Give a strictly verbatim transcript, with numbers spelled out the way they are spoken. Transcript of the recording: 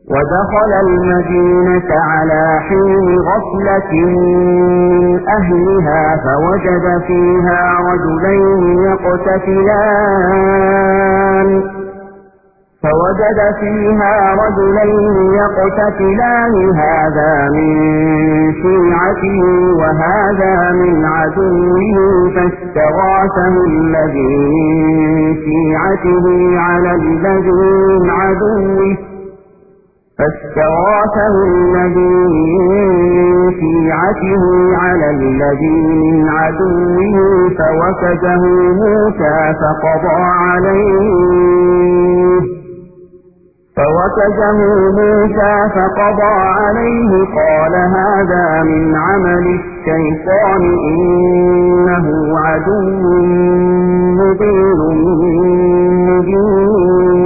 ودخل المدينة على حين غفلة من أهلها فوجد فيها رجلين يقتتلان فوجد فيها رجلين يقتتلان هذا من شيعته وهذا من عدوه فاستغاثه الذي من شيعته على الذي من عدوه فاستغاثه الذي من شيعته على الذي من عدوه فوكزه موسى فقضى عليه فوكزه موسى فقضى عليه قال هذا من عمل الشيطان إنه عدو مضل مبين